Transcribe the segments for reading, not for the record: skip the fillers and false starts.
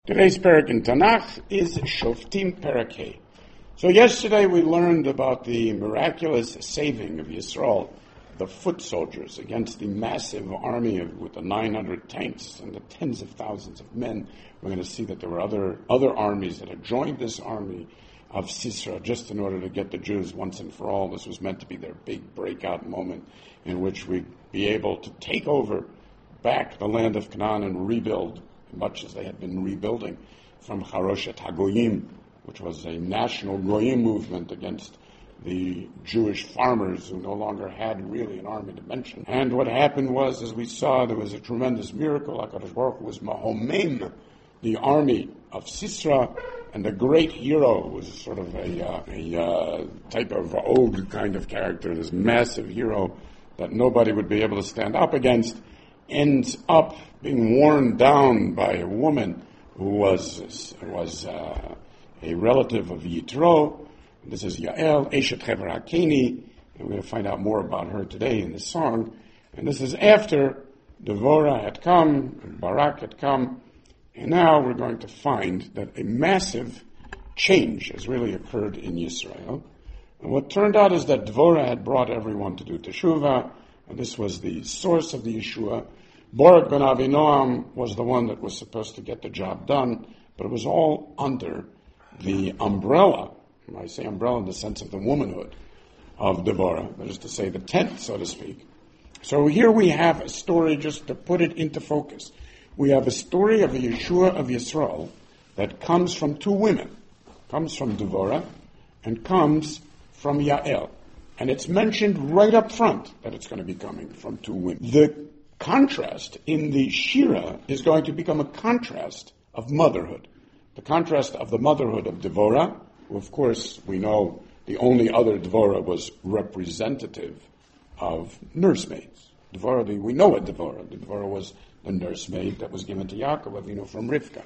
Today's parak in Tanakh is Shoftim Parakeh. So yesterday we learned about the miraculous saving of Yisrael, the foot soldiers, against the massive army with the 900 tanks and the tens of thousands of men. We're going to see that there were other armies that had joined this army of Sisera just in order to get the Jews once and for all. This was meant to be their big breakout moment in which we'd be able to take over back the land of Canaan and rebuild much as they had been rebuilding from Charoshet HaGoyim, which was a national Goyim movement against the Jewish farmers who no longer had really an army to mention. And what happened was, as we saw, there was a tremendous miracle. HaKadosh Baruch Hu was Mahomem, the army of Sisera, and the great hero was sort of a type of Og kind of character, this massive hero that nobody would be able to stand up against, ends up being worn down by a woman who was a relative of Yitro. This is Yael, Eshet Hever HaKeni, and we're going to find out more about her today in this song. And this is after Devorah had come, and Barak had come, and now we're going to find that a massive change has really occurred in Yisrael. And what turned out is that Devorah had brought everyone to do Teshuvah, and this was the source of the Yeshua. Barak ben Avinoam was the one that was supposed to get the job done, but it was all under the umbrella, and I say umbrella in the sense of the womanhood of Devorah, that is to say the tent, so to speak. So here we have a story, just to put it into focus. We have a story of the Yeshua of Yisrael that comes from two women, comes from Devorah, and comes from Yael. And it's mentioned right up front that it's going to be coming from two women. The contrast in the Shira is going to become a contrast of motherhood. The contrast of the motherhood of Devorah, who of course we know the only other Devorah was representative of nursemaids. We know a Devorah. Devorah was the nursemaid that was given to Yaakov Avinu from Rivka.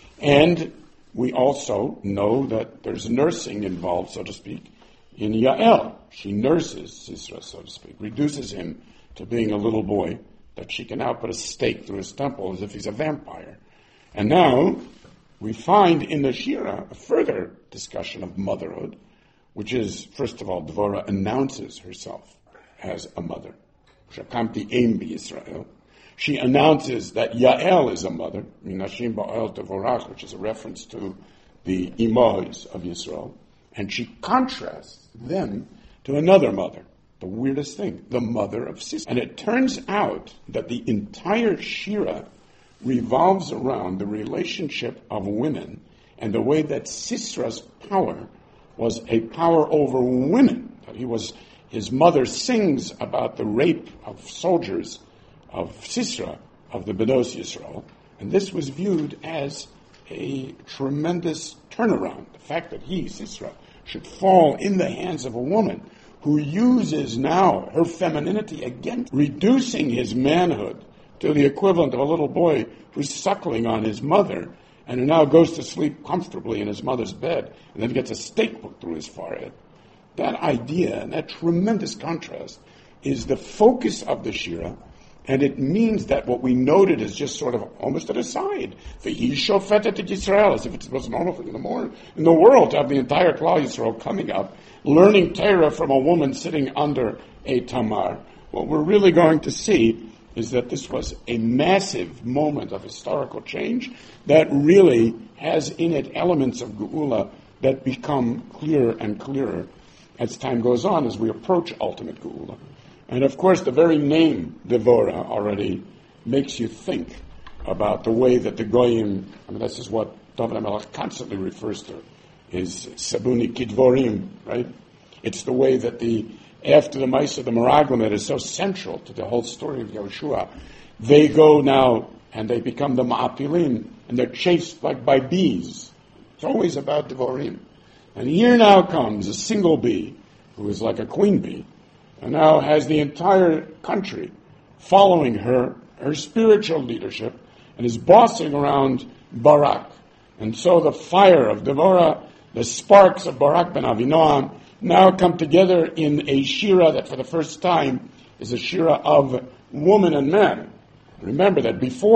And we also know that there's nursing involved, so to speak, in Yael. She nurses Sisera, so to speak, reduces him to being a little boy that she can now put a stake through his temple as if he's a vampire. And now we find in the Shira a further discussion of motherhood, which is, first of all, Devorah announces herself as a mother. Shakamti Eim B'Yisrael. She announces that Yael is a mother, Minashim Ba'al Devorach, which is a reference to the Imohs of Yisrael. And she contrasts them to another mother, the weirdest thing, the mother of Sisera. And it turns out that the entire Shira revolves around the relationship of women and the way that Sisera's power was a power over women. That his mother sings about the rape of soldiers of Sisera, of the Benos Yisrael, and this was viewed as a tremendous turnaround. The fact that Sisera, should fall in the hands of a woman who uses now her femininity against reducing his manhood to the equivalent of a little boy who's suckling on his mother and who now goes to sleep comfortably in his mother's bed and then gets a stake put through his forehead. That idea and that tremendous contrast is the focus of the Shira, and it means that what we noted is just sort of almost an aside. V'hi shofetet Yisrael, as if it's the most normal thing in the world to have the entire Klal Yisrael coming up, learning Torah from a woman sitting under a Tamar. What we're really going to see is that this was a massive moment of historical change that really has in it elements of Geula that become clearer and clearer as time goes on, as we approach ultimate Geula. And of course, the very name Devorah already makes you think about the way that the Goyim, this is what David HaMelech constantly refers to, is Sabuni Kidvorim, right? It's the way that after the Maisa, the Meraglim, that is so central to the whole story of Yehoshua, they go now and they become the Ma'apilim, and they're chased like by bees. It's always about Devorim. And here now comes a single bee, who is like a queen bee, and now has the entire country following her spiritual leadership, and is bossing around Barak. And so the fire of Devorah, the sparks of Barak ben Avinoam, now come together in a Shira that for the first time is a Shira of woman and man. Remember that before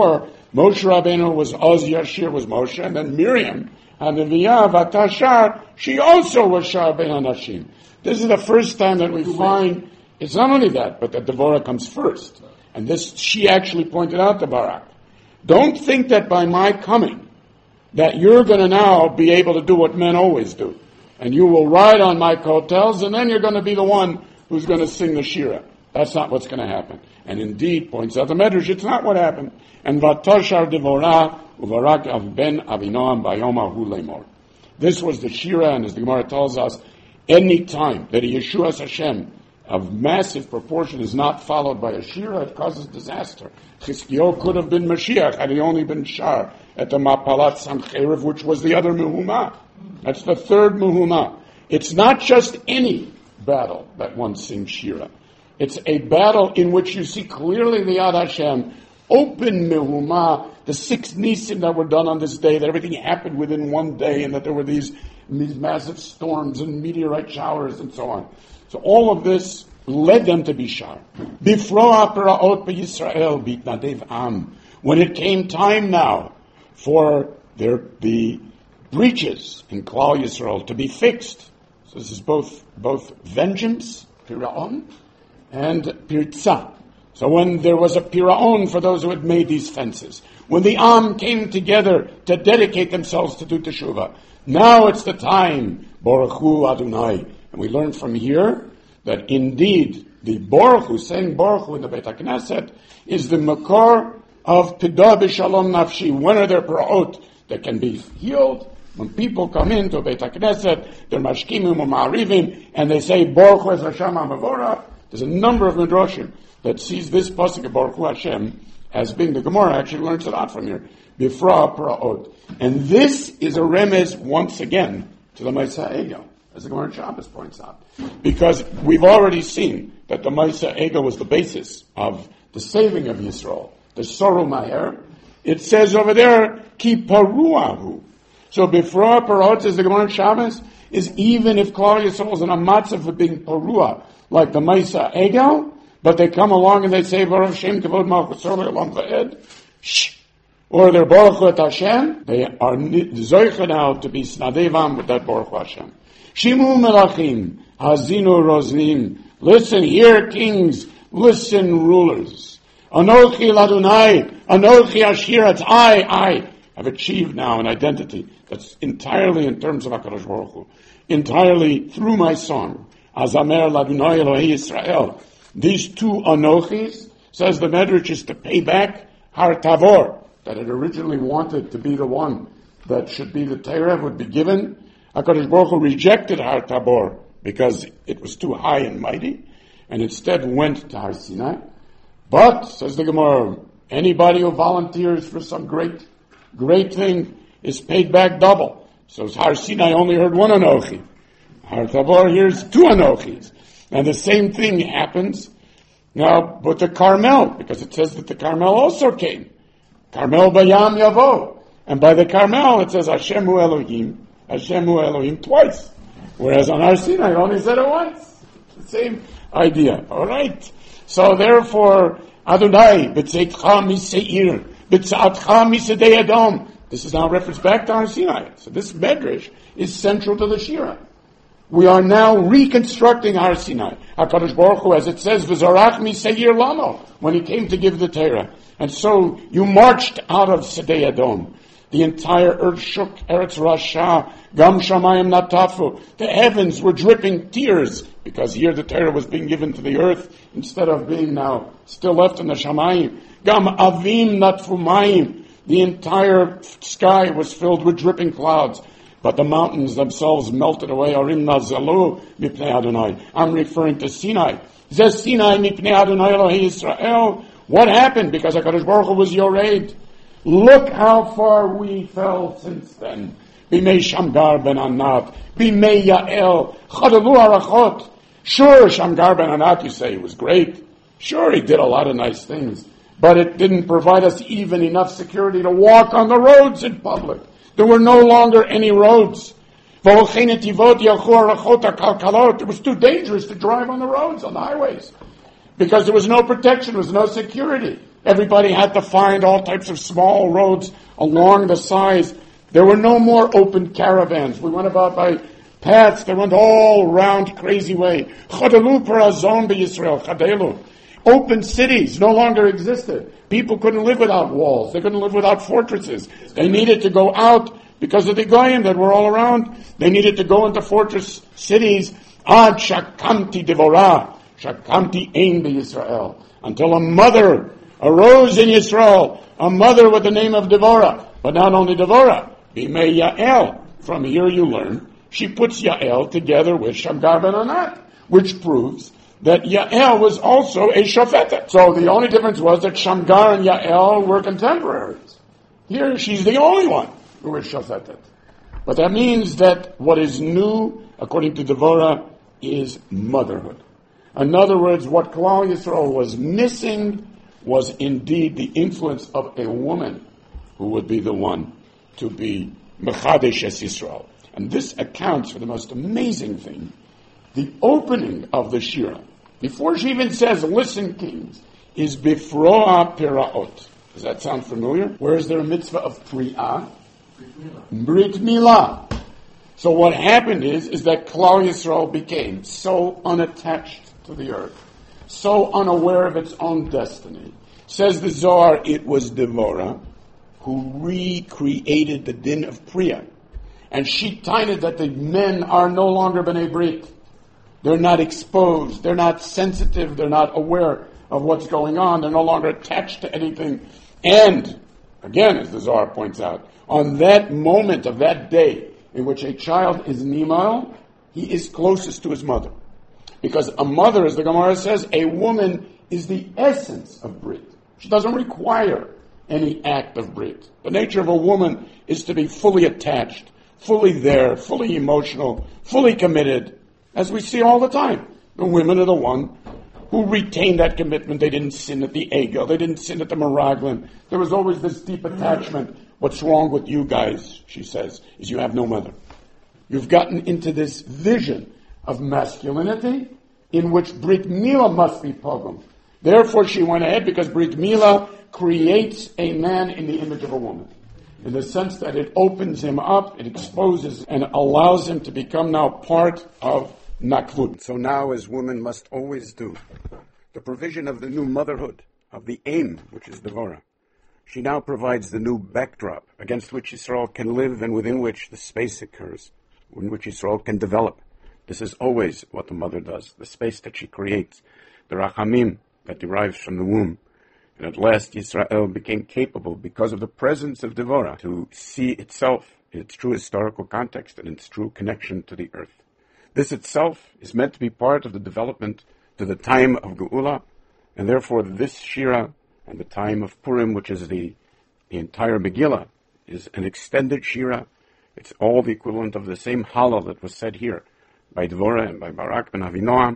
Moshe Rabbeinu was Oz Yashir was Moshe, and then Miriam, and the Viyah Vatashar, she also was Shar Ben Anashim. This is the first time that we find, it's not only that, but that Devorah comes first. And this, she actually pointed out to Barak. Don't think that by my coming, that you're going to now be able to do what men always do. And you will ride on my coattails, and then you're going to be the one who's going to sing the Shira. That's not what's going to happen. And indeed, points out the Medrash, it's not what happened. And Vatashar Devorah uvarak av ben Avinoam bayoma hu lemor. This was the Shira, and as the Gemara tells us, any time that a Yeshua's Hashem of massive proportion is not followed by a Shira, it causes disaster. Chizkiyahu could have been Mashiach had he only been Shar at the Mapalat Sancheiriv, which was the other Mehumah. That's the third Mehumah. It's not just any battle that one sings Shira. It's a battle in which you see clearly the Yad Hashem, open Mehumah, the 6 Nisim that were done on this day, that everything happened within one day, and that there were these massive storms and meteorite showers and so on. So all of this led them to be Shar. Bifroa Peraot B'Yisrael B'Itnadev Am. When it came time now for the breaches in Klal Yisrael to be fixed, so this is both vengeance, Piraon, and Pirza. So when there was a Piraon for those who had made these fences, when the Am came together to dedicate themselves to do Teshuvah, now it's the time, Baruch Hu Adonai. And we learn from here that indeed the Baruch Hu, saying Baruch Hu in the Beit HaKnesset, is the Makor of Pidah B'Shalom Nafshi. When are there Para'ot that can be healed? When people come into Beit HaKnesset, they're Mashkimim or Ma'arivim, and they say Baruch Hu es Hashem HaMavorach. There's a number of Midrashim that sees this pasuk of Baruch Hu Hashem as being, the Gemara actually learns it out from here, Bifra Para'ot. And this is a remez, once again, to the Maisa Egel, as the Gemara in Shabbos points out. Because we've already seen that the Maisa Egel was the basis of the saving of Yisrael, the Soru Maher. It says over there, Ki Paruahu. So Bifra Para'ot, as the Gemara in Shabbos, is even if Klal Yisrael is in a matzav of being Parua, like the Maisa Egel, but they come along and they say, Baruch Shem Kavod Malchus Olam Va'ed, or they're Baruch Hu et Hashem, they are zoicha now to be Snadevam with that Baruch Hu Hashem. Shimu Melachim, Hazinu Roznim, listen, hear kings, listen rulers. Anochi Ladunai, Anochi Ashir, it's I have achieved now an identity that's entirely in terms of HaKadosh Baruch Hu, entirely through my song. Azamer Ladunai Elohei Yisrael. These 2 Anochis, says the Medrash, is to pay back Har Tavor, that it originally wanted to be the one that should be the Torah, would be given. HaKadosh Baruch Hu rejected Har Tabor because it was too high and mighty, and instead went to Har Sinai. But, says the Gemara, anybody who volunteers for some great thing is paid back double. So Har Sinai only heard 1 Anochi. Har Tabor hears 2 Anochis. And the same thing happens now with the Carmel, because it says that the Carmel also came. Carmel Bayam Yavo. And by the Carmel it says Hashem Hu Elohim twice. Whereas on Har Sinai it only said it once. The same idea. Alright. So therefore, Adonai, B'tzeitcha Miseir, B'tzeatcha Misedei Edom. This is now referenced back to Har Sinai. So this Medrash is central to the Shira. We are now reconstructing Har Sinai. HaKadosh Baruch Hu, as it says, V'zorach Miseir Lamo, when he came to give the Torah. And so you marched out of Sedei Edom. The entire earth shook, Eretz Rasha, Gam Shamayim Natafu. The heavens were dripping tears, because here the Torah was being given to the earth, instead of being now still left in the Shamayim. Gam Avim Natfu Mayim. The entire sky was filled with dripping clouds. But the mountains themselves melted away. Arim Nazalu Mipnei Adonai. I'm referring to Sinai. Zeh Sinai Mipnei Adonai Elohei Yisrael. What happened? Because HaKadosh Baruch Hu was Yored. Look how far we fell since then. Bimei Shamgar ben Anat. Bimei Yael. Chadalu Arachot. Sure, Shamgar ben Anat, you say, he was great. Sure, he did a lot of nice things. But it didn't provide us even enough security to walk on the roads in public. There were no longer any roads. It was too dangerous to drive on the roads, on the highways, because there was no protection, there was no security. Everybody had to find all types of small roads along the sides. There were no more open caravans. We went about by paths that went all round crazy way. Chadelu parazon b'Yisrael. Chadelu. Open cities no longer existed. People couldn't live without walls. They couldn't live without fortresses. They needed to go out because of the goyim that were all around. They needed to go into fortress cities. Ad shakamti devorah. Shakamti ein b'Yisrael. Until a mother arose in Yisrael. A mother with the name of Devorah. But not only Devorah. Bimei Yael. From here you learn. She puts Yael together with Shamgar ben Anat. Which proves that Yael was also a shofetet. So the only difference was that Shamgar and Yael were contemporaries. Here she's the only one who is shofetet. But that means that what is new, according to Devorah, is motherhood. In other words, what Klal Yisrael was missing was indeed the influence of a woman who would be the one to be Mechadesh es Yisrael. And this accounts for the most amazing thing. The opening of the Shira, before she even says, listen, kings, is Bifroa Piraot. Does that sound familiar? Where is there a mitzvah of Pri'ah? Brit Milah. So what happened is that Klal Yisrael became so unattached to the earth, so unaware of its own destiny. Says the Zohar, it was Devorah who recreated the din of Priya. And she tined that the men are no longer B'nai Brit. They're not exposed. They're not sensitive. They're not aware of what's going on. They're no longer attached to anything. And, again, as the Zohar points out, on that moment of that day in which a child is nimal, he is closest to his mother. Because a mother, as the Gemara says, a woman is the essence of Brit. She doesn't require any act of Brit. The nature of a woman is to be fully attached, fully there, fully emotional, fully committed, as we see all the time. The women are the one who retain that commitment. They didn't sin at the Egel. They didn't sin at the Meraglim. There was always this deep attachment. What's wrong with you guys, she says, is you have no mother. You've gotten into this vision of masculinity in which Brit Milah must be pogrom. Therefore she went ahead because Brit Milah creates a man in the image of a woman. In the sense that it opens him up, it exposes and allows him to become now part of Nakvut. So now, as women must always do, the provision of the new motherhood, of the aim, which is Devorah. She now provides the new backdrop against which Yisrael can live and within which the space occurs, in which Yisrael can develop. This is always what the mother does, the space that she creates, the rachamim that derives from the womb. And at last Yisrael became capable, because of the presence of Devorah, to see itself in its true historical context and its true connection to the earth. This itself is meant to be part of the development to the time of Geula, and therefore this Shira and the time of Purim, which is the entire Megillah, is an extended Shira. It's all the equivalent of the same Hallel that was said here by Devorah and by Barak ben Avinoam.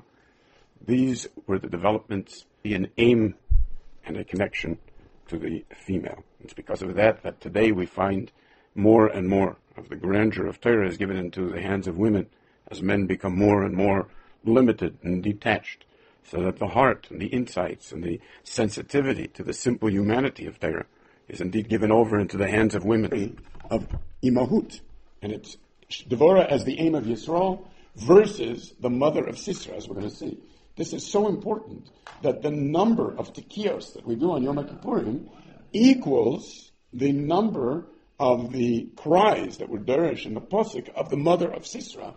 These were the developments, an aim and a connection to the female. It's because of that that today we find more and more of the grandeur of Torah is given into the hands of women as men become more and more limited and detached, so that the heart and the insights and the sensitivity to the simple humanity of Torah is indeed given over into the hands of women of Imahut. And it's Devorah as the aim of Yisrael versus the mother of Sisra, as we're going to see. This is so important that the number of tekiyos that we do on Yom Kippurim equals the number of the cries that were derish in the Pasuk of the mother of Sisra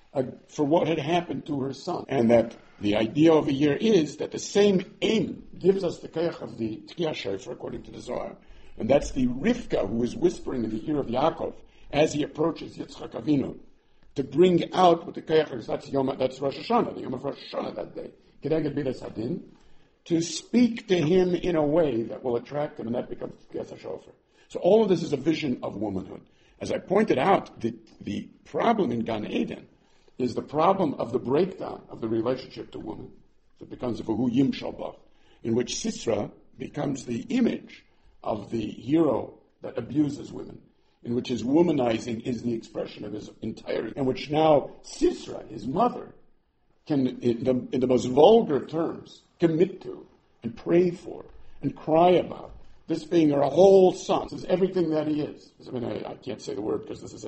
for what had happened to her son. And that the idea over here is that the same aim gives us the kayach of the Tekiyah Shofar, according to the Zohar. And that's the Rivka who is whispering in the ear of Yaakov as he approaches Yitzchak Avinu, to bring out with the kayach, that's Rosh Hashanah, the Yom of Rosh Hashanah that day, Kedeged Bidas Hadin, to speak to him in a way that will attract him, and that becomes Tekiyah Shofar. So all of this is a vision of womanhood. As I pointed out, the problem in Gan Eden is the problem of the breakdown of the relationship to woman. It becomes a Vahu Yim Shalbach, in which Sisra becomes the image of the hero that abuses women, in which his womanizing is the expression of his entirety, in which now Sisra, his mother, can, in the most vulgar terms, commit to and pray for and cry about this being her whole son. This is everything that he is. I mean, I can't say the word because this is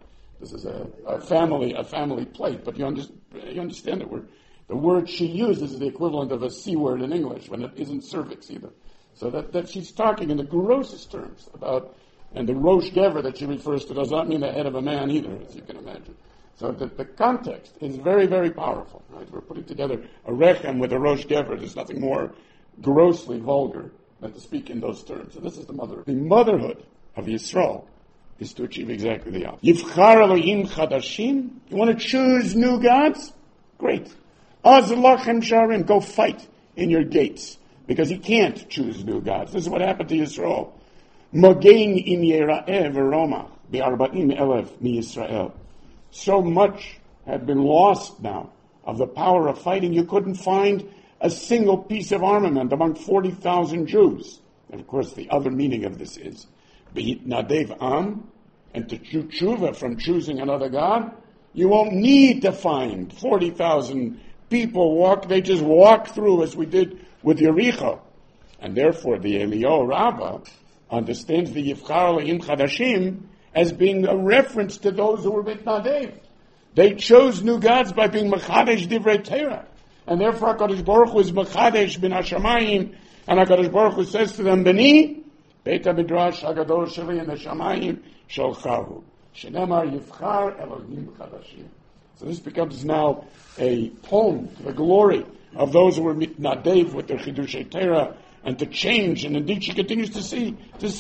a family plate, but you understand it. The word she uses is the equivalent of a C word in English when it isn't cervix either. So that she's talking in the grossest terms about, and the Rosh Gever that she refers to does not mean the head of a man either, as you can imagine. So the context is very, very powerful. Right? We're putting together a Rechem with a Rosh Gever. There's nothing more grossly vulgar than to speak in those terms. So this is the motherhood. The motherhood of Yisrael is to achieve exactly the opposite. Yivchar Elohim Chadashim. You want to choose new gods? Great. Az lachem sharim. Go fight in your gates. Because he can't choose new gods. This is what happened to Yisrael. Mogein im yera'eh v'romach be'arba'im elef mi Yisrael. So much had been lost now of the power of fighting. You couldn't find a single piece of armament among 40,000 Jews. And of course, the other meaning of this is Be'it nadev am, and to do tshuva from choosing another god. You won't need to find 40,000 people they just walk through as we did with Yericho. And therefore the Eliyahu Rabbah understands the Yivchar Elohim Chadashim as being a reference to those who were mitnadev. They chose new gods by being Mechadesh Divrei Torah. And therefore HaKadosh Baruch Hu is Mechadesh bin HaShamayim, and HaKadosh Baruch Hu says to them, Beni, Beit HaMidrash HaGadol Sheli in the Shamayim Sholchahu. Shenemar Yivchar Elohim Chadashim. So this becomes now a poem to the glory of those who were mitnadev with their Chidushei Torah, and to change. And indeed she continues to say,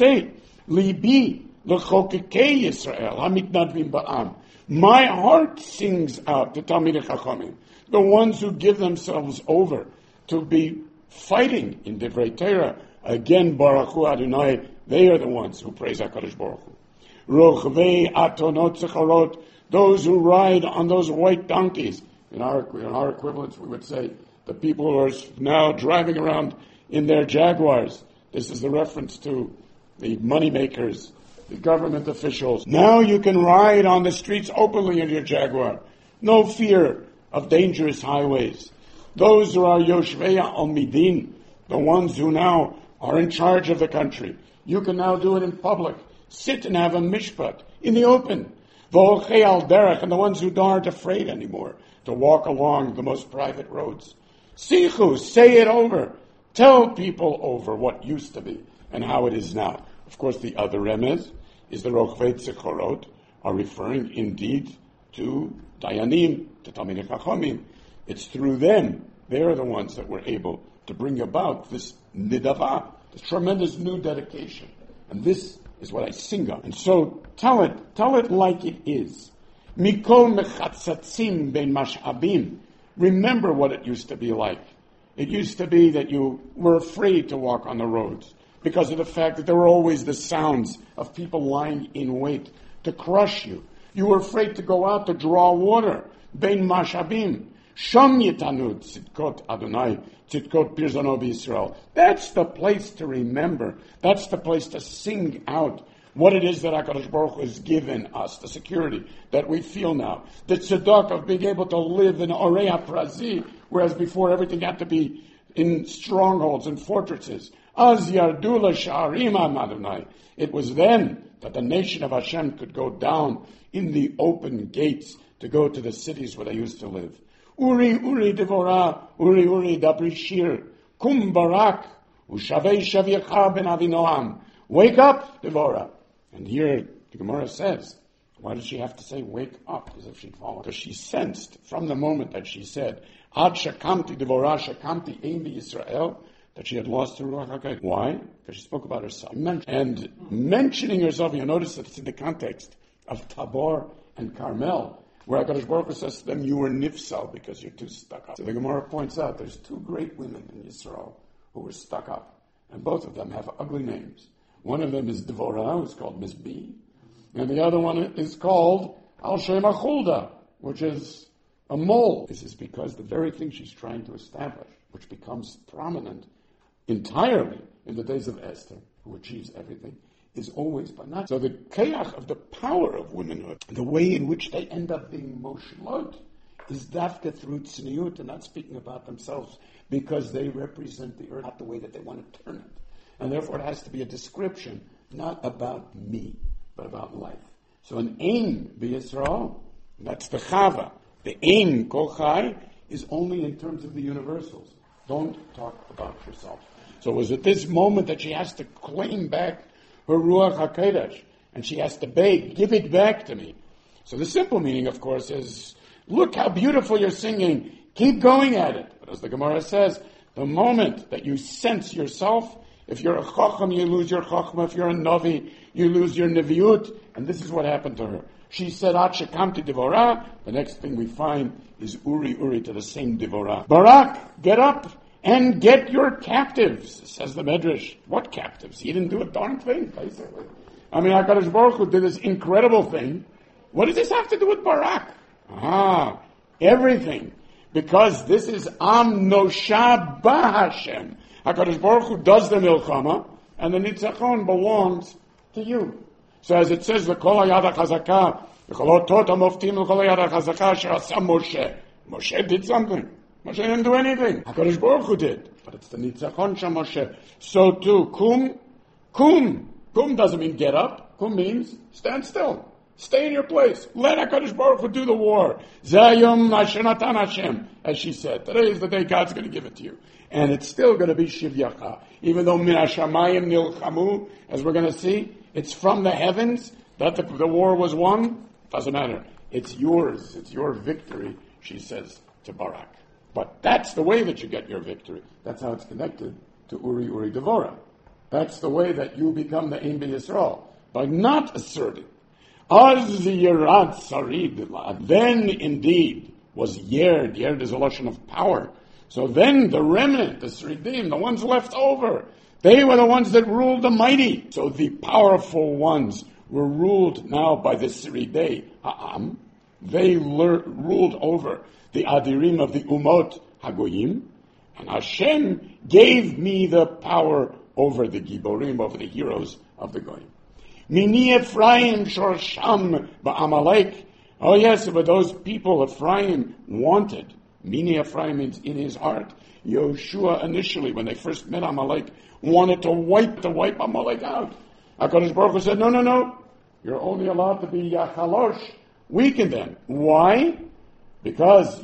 Libi l'chokekei Yisrael hamitnadvim ba'am. My heart sings out to Talmidei Chachamim, the ones who give themselves over to be fighting in Divrei Torah. Again, Baruch Hu Adonai, they are the ones who praise HaKadosh Baruch Hu. Rochvei atonot zecharot, those who ride on those white donkeys. In our equivalents, we would say the people who are now driving around in their Jaguars. This is the reference to the moneymakers, the government officials. Now you can ride on the streets openly in your Jaguar. No fear of dangerous highways. Those who are Yoshvei Almidin, the ones who now are in charge of the country, you can now do it in public. Sit and have a mishpat in the open. V'olchei al derech, and the ones who aren't afraid anymore to walk along the most private roads. Sichu, say it over. Tell people over what used to be and how it is now. Of course, the other remez is the Rochvei Tzechorot are referring indeed to Dayanim, to Talmidei Chachamim. It's through them, they are the ones that were able to bring about this nidava, this tremendous new dedication. And this is what I sing of. And so tell it like it is. Mikol mechatzatzim ben mash'abim. Remember what it used to be like. It used to be that you were afraid to walk on the roads because of the fact that there were always the sounds of people lying in wait to crush you. You were afraid to go out to draw water. Ben mashabim. Sham yitanud tzidkot Adonai, tzidkot pirzono b'Yisrael. That's the place to remember. That's the place to sing out what it is that HaKadosh Baruch Hu has given us, the security that we feel now, the tzedakah of being able to live in Orei HaPrazi, whereas before everything had to be in strongholds and fortresses. Az yardu l'sha'arim Adonai. It was then that the nation of Hashem could go down in the open gates to go to the cities where they used to live. Uri, Uri, Devorah, Uri, Uri, Dabri Shir, Kum Barak, Ushavei Shavyecha ben Avinoam. Wake up, Devorah. And here the Gemara says, why does she have to say wake up as if she'd fallen? Because she sensed from the moment that she said, Ad Shakamti Devorah Shakamti Ein Yisrael, that she had lost her Ruach HaKodesh. Why? Because she spoke about herself. And mentioning herself, you notice that it's in the context of Tabor and Carmel, where HaKadosh Baruch Hu says to them, you were nifsal because you're too stuck up. So the Gemara points out there's two great women in Yisrael who were stuck up, and both of them have ugly names. One of them is Devorah, who's called Miss B, and the other one is called Al Shem Achulda, which is a mole. This is because the very thing she's trying to establish, which becomes prominent entirely in the days of Esther, who achieves everything, is always banat. So the kayach of the power of womanhood, the way in which they end up being moshlot, is dafka through tzniut, and not speaking about themselves, because they represent the earth, not the way that they want to turn it. And therefore it has to be a description, not about me, but about life. So an aim b'Yisrael, that's the Chava. The aim, Kol Chai, is only in terms of the universals. Don't talk about yourself. So it was at this moment that she has to claim back her Ruach HaKodesh, and she has to beg, give it back to me. So the simple meaning, of course, is, look how beautiful you're singing, keep going at it. But as the Gemara says, the moment that you sense yourself, if you're a Chacham, you lose your Chachma. If you're a Navi, you lose your Neviut. And this is what happened to her. She said, At shekamti Devorah. The next thing we find is Uri to the same Devorah. Barak, get up and get your captives, says the Medrash. What captives? He didn't do a darn thing, basically. I mean, HaKadosh Baruch Hu did this incredible thing. What does this have to do with Barak? Everything. Because this is Am Nosha B'Hashem. HaKadosh Baruch Hu does the milchama, and the nitzachon belongs to you. So as it says, L'kol hayad hachazaka, L'kol otot hamoftim, L'kol hayad hachazaka, Asher asa Moshe. Moshe did something. Moshe didn't do anything. HaKadosh Baruch Hu did. But it's the nitzachon shel Moshe. So too, kum. Kum doesn't mean get up. Kum means stand still. Stay in your place. Let HaKadosh Baruch Hu do the war. Zayom asher natan Hashem, as she said. Today is the day God's going to give it to you. And it's still going to be Shivyacha. Even though Min HaShamayim Nilchamu, as we're going to see, it's from the heavens that the war was won. Doesn't matter. It's yours. It's your victory, she says to Barak. But that's the way that you get your victory. That's how it's connected to Uri Devorah. That's the way that you become the Ein B'Yisrael. By not asserting. Az Yerad Sarid. Then indeed was Yerd. Yerd is a lotion of power. So then the remnant, the Sridim, the ones left over, they were the ones that ruled the mighty. So the powerful ones were ruled now by the Sridei Ha'am. They ruled over the Adirim of the Umot Hagoyim. And Hashem gave me the power over the Giborim, over the heroes of the Goyim. Mini Ephraim Shorsham Ba'amalek. Oh yes, but those people Ephraim wanted. Mini Ephraim means in his heart. Yoshua initially, when they first met Amalek, wanted to wipe Amalek out. HaKadosh Baruch Hu said, no. You're only allowed to be Yachalosh. Weaken them. Why? Because,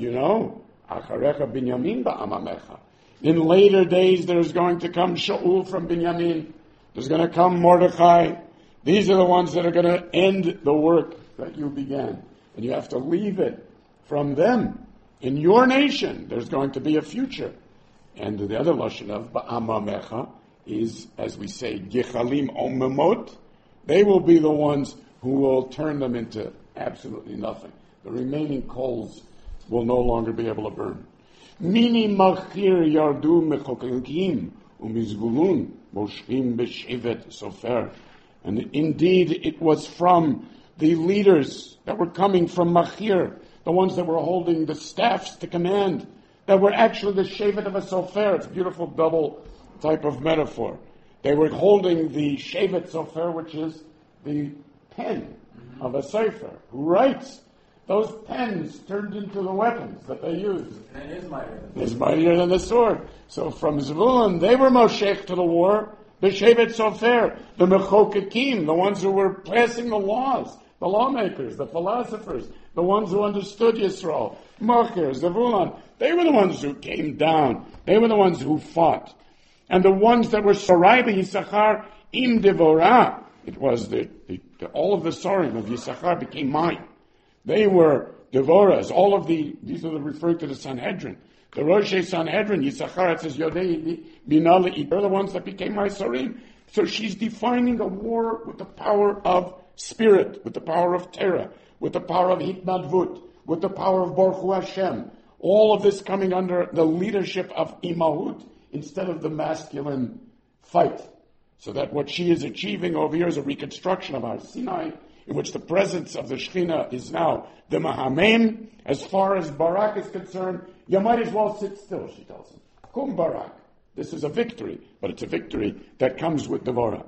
Acharecha Binyamin Ba'amamecha. In later days, there's going to come Shaul from Binyamin. There's going to come Mordechai. These are the ones that are going to end the work that you began. And you have to leave it from them. In your nation, there's going to be a future. And the other lashon of Ba'amamecha is, as we say, Gechalim Omemot. They will be the ones who will turn them into absolutely nothing. The remaining coals will no longer be able to burn. Mini Machir Yardu Mechokelkim Umizgulun Moshim Beshevet Sofer. And indeed, it was from the leaders that were coming from Machir, the ones that were holding the staffs to command, that were actually the Shevet of a Sofer. It's a beautiful double type of metaphor. They were holding the Shevet Sofer, which is the pen of a Sefer, who writes. Those pens turned into the weapons that they used. And it is mightier than the sword. So from Zvulun, they were Moshech to the war. The Shevet Sofer, the Mechokekim, the ones who were passing the laws, the lawmakers, the philosophers, the ones who understood Yisrael, Machir, Zavulon, they were the ones who came down. They were the ones who fought. And the ones that were Sarai Yisachar im Devorah, it was all of the Sarim of Yisachar became mine. They were Devorahs. These are referring to the Sanhedrin. The Rosh Sanhedrin, Yisachar, it says, Yodei Binali, they're the ones that became my Sarim. So she's defining a war with the power of spirit, with the power of Torah, with the power of Hitnadvut, with the power of Baruch Hu Hashem. All of this coming under the leadership of Imahut instead of the masculine fight. So that what she is achieving over here is a reconstruction of Har Sinai, in which the presence of the Shekhinah is now the Mahamim. As far as Barak is concerned, you might as well sit still, she tells him. Kum Barak. This is a victory, but it's a victory that comes with Devorah.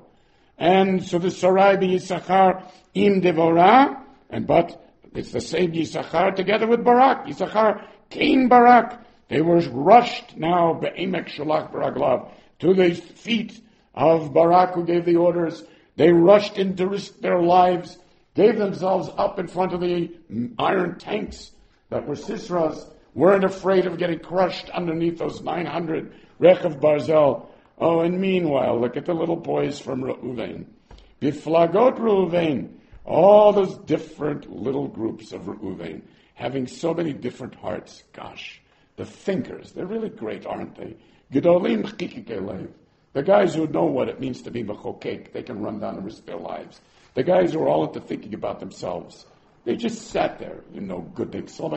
And so the Sarai Yisachar im Devorah, but it's the same Yisachar together with Barak. Yisachar came Barak. They were rushed now, Be'emek Shalach Baraglav, to the feet of Barak who gave the orders. They rushed in to risk their lives, gave themselves up in front of the iron tanks that were Sisra's, weren't afraid of getting crushed underneath those 900 Rechav Barzel. Oh, and meanwhile, look at the little boys from Reuven. Biflagot Reuven. All those different little groups of Reuven, having so many different hearts. Gosh, the thinkers, they're really great, aren't they? Gedolim chikikelev. The guys who know what it means to be mechokek, they can run down and risk their lives. The guys who are all into thinking about themselves, they just sat there, good things. What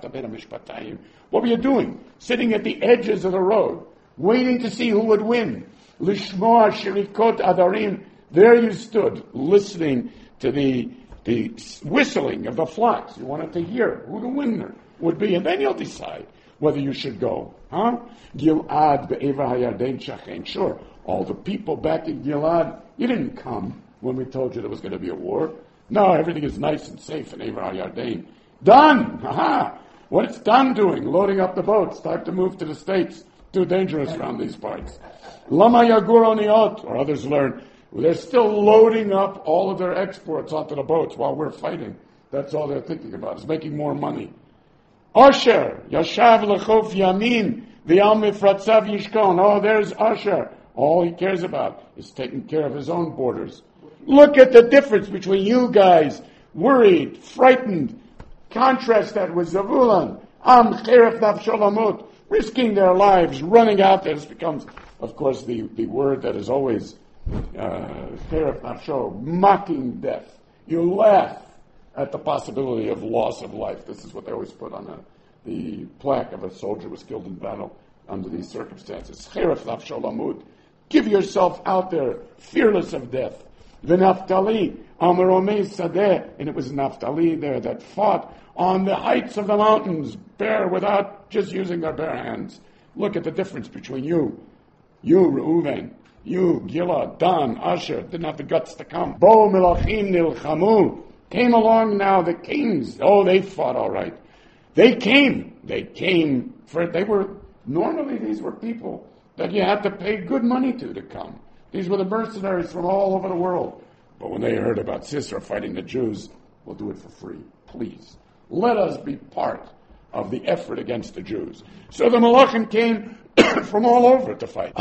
were you doing? Sitting at the edges of the road, waiting to see who would win. Lishmoa shirikot adarim. There you stood, listening to the whistling of the flocks. You wanted to hear who the winner would be, and then you'll decide whether you should go. Gilad be'eva hayarden shachen. Sure, all the people back in Gilad, you didn't come when we told you there was going to be a war. No, everything is nice and safe in Eva hayarden. Done! Aha! What's done doing? Loading up the boats. Start to move to the States. Too dangerous around these parts. Lama yagur oniot, or others learn, they're still loading up all of their exports onto the boats while we're fighting. That's all they're thinking about, is making more money. Asher, Yashav lechof yamin, v'al mifratzav yishkon. Oh, there's Asher. All he cares about is taking care of his own borders. Look at the difference between you guys, worried, frightened. Contrast that with Zavulun. Am cheref nafsholamut, risking their lives, running out there. This becomes, of course, the word that is always cheref nafsho, mocking death. You laugh at the possibility of loss of life. This is what they always put on the plaque of a soldier who was killed in battle under these circumstances. Cheref nafsho lamud. Give yourself out there, fearless of death. The Naphtali, Amaromei Sadeh, and it was Naphtali there that fought on the heights of the mountains, bare without just using their bare hands. Look at the difference between you Reuven, you Gilad, Dan, Asher, didn't have the guts to come. Bo Melachim Nilchamu, came along now the kings. Oh, they fought all right. They came normally these were people that you had to pay good money to come. These were the mercenaries from all over the world. But when they heard about Sisera fighting the Jews, we'll do it for free. Please, let us be part of the effort against the Jews. So the Malachim came from all over to fight.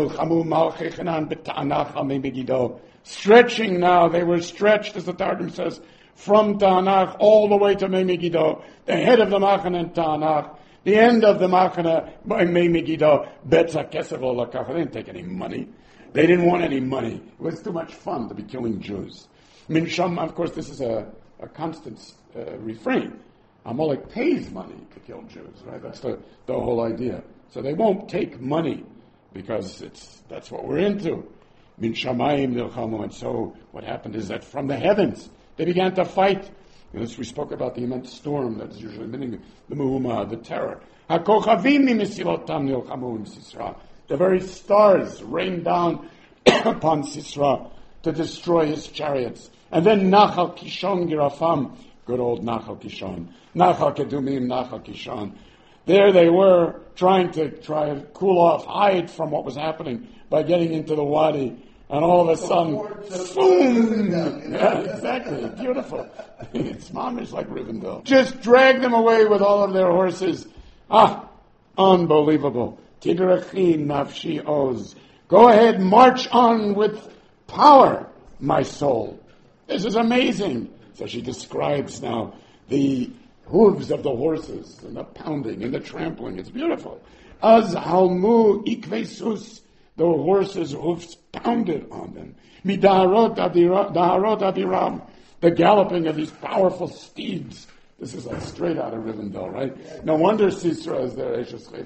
Stretching now, they were stretched, as the Targum says, from Ta'anach all the way to Mei Megiddo, the head of the Machane in Ta'anach, the end of the Machane by Mei Megiddo, Betza Kesef Olakach. They didn't take any money. They didn't want any money. It was too much fun to be killing Jews. Min Sham, of course, this is a constant refrain. Amalek pays money to kill Jews, right? That's the whole idea. So they won't take money because that's what we're into. Min Shamayim nilchamu. And so what happened is that from the heavens they began to fight. As we spoke about the immense storm that's usually meaning the Muhuma, the terror. HaKochavim misilotam nilchamu in Sisera. The very stars rained down upon Sisera to destroy his chariots. And then Nachal Kishon Girafam, good old Nachal Kishon. Nachal Kedumim, Nachal Kishon. There they were, trying to cool off, hide from what was happening by getting into the wadi. And all of a sudden, boom! Yeah, exactly. Beautiful. It's mamish like Rivendell. Just drag them away with all of their horses. Unbelievable. Tidrachi nafshi oz. Go ahead, march on with power, my soul. This is amazing. So she describes now the hooves of the horses and the pounding and the trampling. It's beautiful. Az halmu ikvesus. The horses' hoofs pounded on them. Midaharot aviram. The galloping of these powerful steeds. This is like straight out of Rivendell, right? No wonder Sisera is there.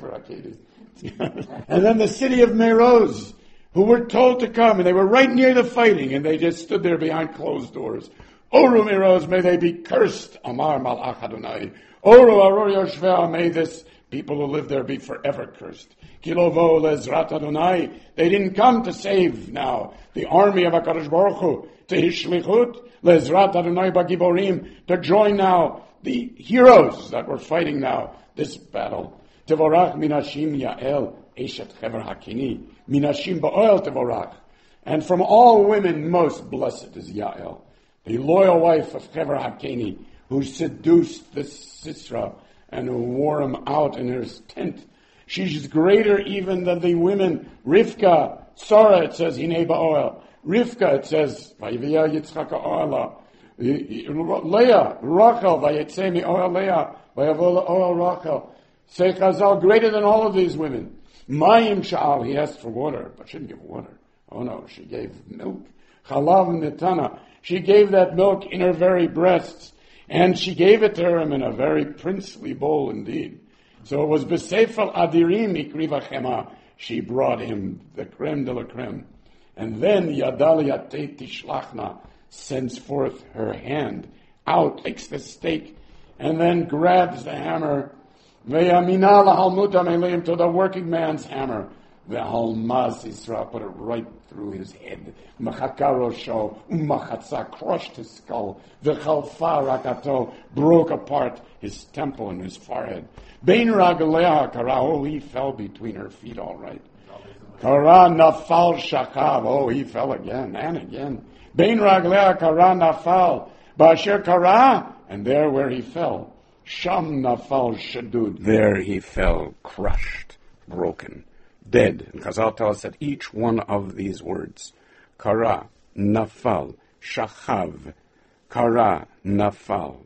And then the city of Meroz, who were told to come, and they were right near the fighting, and they just stood there behind closed doors. Oru Meroz, may they be cursed. Amar Malach Adonai. Oru Aror Yoshveh, may this people who live there be forever cursed. Kilovo Lezrat Adonai. They didn't come to save now the army of HaKadosh Baruch Hu, to his shlichut. Lezrat Adonai Bagiborim, to join now the heroes that were fighting now this battle. Tevorach minashim Yael eshet chever hakini. Minashim ba'oel tevorach. And from all women, most blessed is Yael, the loyal wife of Hever Hakeni, who seduced the Sisra and who wore him out in her tent. She's greater even than the women. Rivka, Sarah, it says, Hinei Ba'oel. Rivka, it says, Vayiviya Yitzchak O'ala. Leah, Rachel, Vayitzeh Mi'oel Leah, Vayavol O'el Rachel. Say Chazal, greater than all of these women. Mayim Sha'al, he asked for water, but she didn't give water. Oh no, she gave milk. Chalav Netana, she gave that milk in her very breasts, and she gave it to him in a very princely bowl indeed. So it was B'Seifel Adirim Ikriva Chema. She brought him the creme de la creme. And then Yadalia Tishlachna sends forth her hand out, takes the stake, and then grabs the hammer. Ve'yamina lahalmuta me'leim, to the working man's hammer. Ve'halmaz Yisra, put it right through his head. Machakarosho, umachatza, crushed his skull. Ve'chalfa rakato, broke apart his temple and his forehead. Bein ragalea kara, oh, he fell between her feet, all right. Kara nafal shakav, oh, he fell again and again. Bein ragalea kara nafal, ba'asher kara, and there where he fell, sham nafal shadud, there he fell, crushed, broken, dead. And Chazal tells us that each one of these words, kara, nafal, shachav, kara, nafal,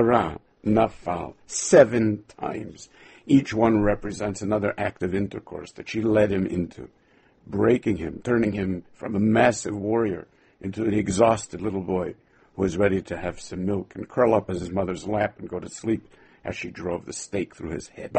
7 times. Each one represents another act of intercourse that she led him into, breaking him, turning him from a massive warrior into an exhausted little boy who was ready to have some milk and curl up in his mother's lap and go to sleep as she drove the stake through his head.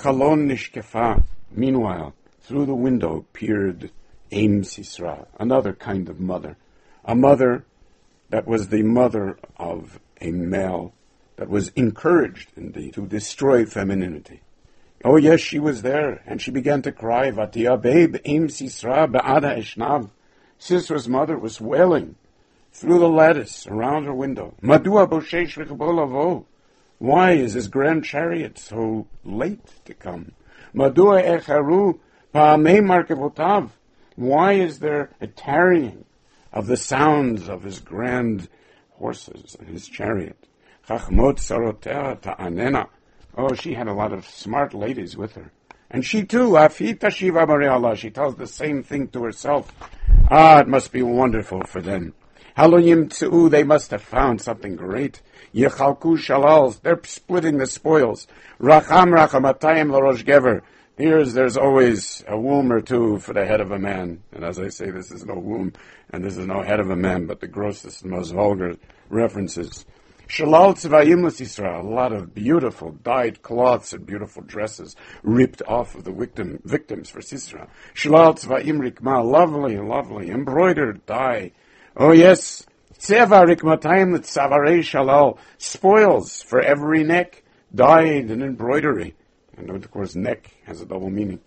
Meanwhile, through the window peered Aim Sisra, another kind of mother, a mother that was the mother of a male that was encouraged, indeed, to destroy femininity. Oh yes, she was there, and she began to cry, Vatia babe, Aim Sisra, Ba'ada Eshnav. Sisra's mother was wailing through the lattice around her window. Madua Boshesh V'Chabolavo. Why is his grand chariot so late to come? Madua Echaru Pa'amei Markevotav. Why is there a tarrying of the sounds of his grand horses and his chariot? Chachmot Sarotea Ta'anena. Oh, she had a lot of smart ladies with her. And she too, Afita Shiva Mariala, she tells the same thing to herself. Ah, it must be wonderful for them. Haloyim Tzu, they must have found something great. Yechalku Shalal, they're splitting the spoils. Racham Rachamatayim Larosh Gever. There's always a womb or two for the head of a man. And as I say, this is no womb, and this is no head of a man, but the grossest and most vulgar references. Shalal tzvayim l'Sisra, a lot of beautiful dyed cloths and beautiful dresses ripped off of the victims for Sisra. Shalal tzvayim rikma, lovely, embroidered dye. Oh yes, tzeva rikmatayim l'tzavarei shalal, spoils for every neck, dyed in embroidery. And of course, neck has a double meaning.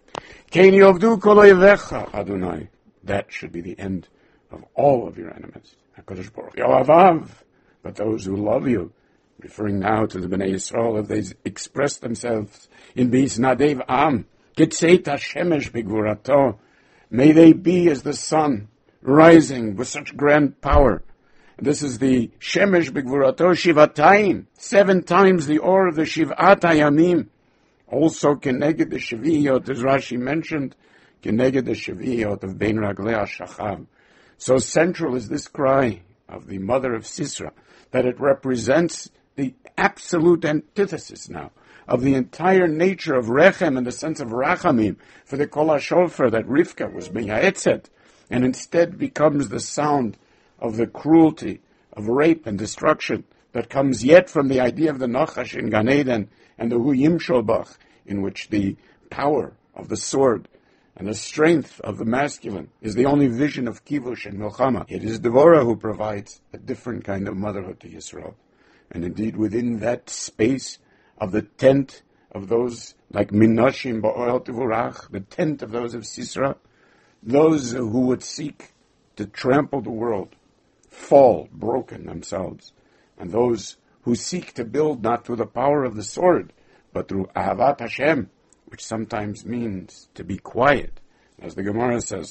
Kein yovdu kol oivecha, Adonai. That should be the end of all of your enemies. HaKadosh Baruch Yoavav. But those who love you, referring now to the Bnei Yisrael, if they express themselves in Beis Nadev Am, Getzeit HaShemesh Begvurato, may they be as the sun, rising with such grand power. This is the Shemesh Begvurato Shivatayim, 7 times the or of the Shivat HaYamim. Also, Keneged the Sheviyot, as Rashi mentioned, Keneged the Sheviyot of Bein Raglei HaShachav. So central is this cry of the mother of Sisra, that it represents the absolute antithesis now of the entire nature of Rechem in the sense of Rachamim for the Kol HaShofer that Rivka was Meyaetzet, and instead becomes the sound of the cruelty, of rape and destruction that comes yet from the idea of the Nachash in Gan Eden and the Hu Yimsholbach, in which the power of the sword and the strength of the masculine is the only vision of Kivush and Milchama. It is Devorah who provides a different kind of motherhood to Yisrael. And indeed, within that space of the tent of those like Minashim Ba'oel Tivurach, the tent of those of Sisra, those who would seek to trample the world, fall broken themselves. And those who seek to build not through the power of the sword, but through Ahavat Hashem, which sometimes means to be quiet. As the Gemara says,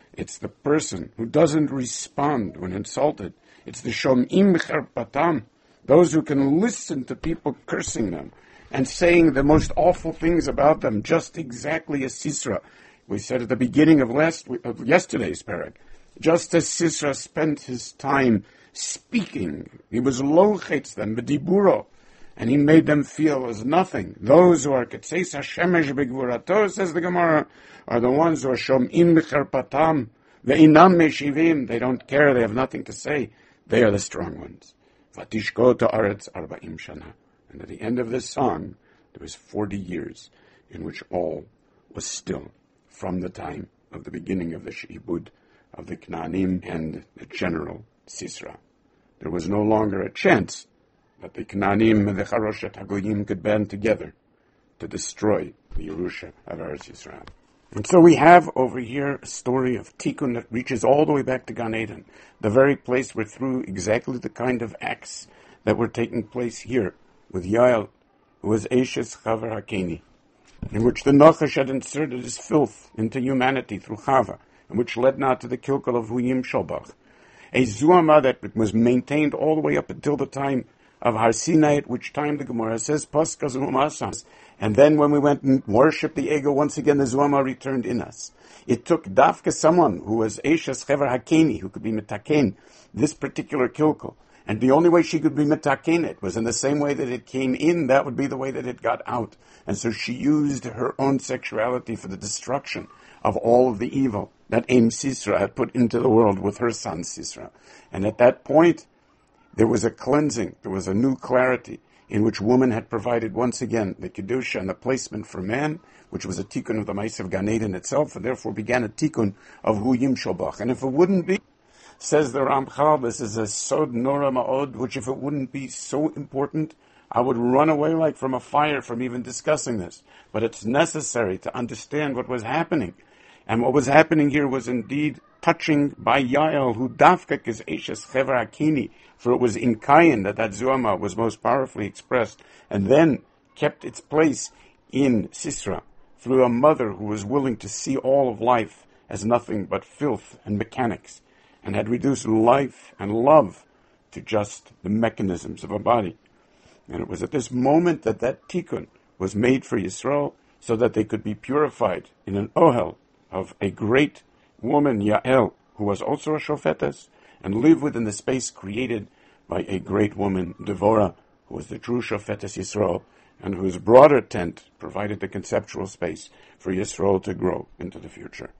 It's the person who doesn't respond when insulted. It's the shom'im cherpatam, those who can listen to people cursing them and saying the most awful things about them, just exactly as Sisera. We said at the beginning of yesterday's parak, just as Sisera spent his time speaking, he was lochetz them, b'diburo, and he made them feel as nothing. Those who are ketzeis hashemesh b'gvurato, says the Gemara, are the ones who are shom'im b'cherpatam, ve'inam meshivim, they don't care, they have nothing to say. They are the strong ones. Vatishko ta'aretz arba'im shana. And at the end of this song, there was 40 years in which all was still, from the time of the beginning of the She'ibud of the Knaanim and the general Sisera. There was no longer a chance that the Knaanim and the Charoshet HaGoyim could band together to destroy the Yerusha of Eretz Yisrael. And so we have over here a story of Tikkun that reaches all the way back to Gan Eden, the very place where through exactly the kind of acts that were taking place here with Yael, who was Eshes Chaver HaKeni, in which the Nachash had inserted his filth into humanity through Chava, and which led now to the kilkel of Huyim Shalbach. A Zuama that was maintained all the way up until the time of Har Sinai, at which time the Gemara says, Paskas Umasas. And then when we went and worshipped the ego, once again the Zuama returned in us. It took Dafka, someone who was Eshes Chever HaKeni, who could be Metaken, this particular kilkel. And the only way she could be metakenet was in the same way that it came in, that would be the way that it got out. And so she used her own sexuality for the destruction of all of the evil that Aim Sisera had put into the world with her son Sisera. And at that point, there was a cleansing, there was a new clarity in which woman had provided once again the Kedusha and the placement for man, which was a tikkun of the Ma'aseh of Gan Eden itself, and therefore began a tikkun of Huyim Shalbach. And if it wouldn't be, says the Ramchal, this is a Sod Nora Ma'od, which if it wouldn't be so important, I would run away like from a fire from even discussing this. But it's necessary to understand what was happening. And what was happening here was indeed touching by Yael, who dafkak is Eshes Chever HaKeni, for it was in Kayin that Zuama was most powerfully expressed, and then kept its place in Sisera, through a mother who was willing to see all of life as nothing but filth and mechanics, and had reduced life and love to just the mechanisms of a body. And it was at this moment that that tikkun was made for Yisrael, so that they could be purified in an ohel of a great woman, Yael, who was also a shofetes, and live within the space created by a great woman, Devorah, who was the true shofetes Yisrael, and whose broader tent provided the conceptual space for Yisrael to grow into the future.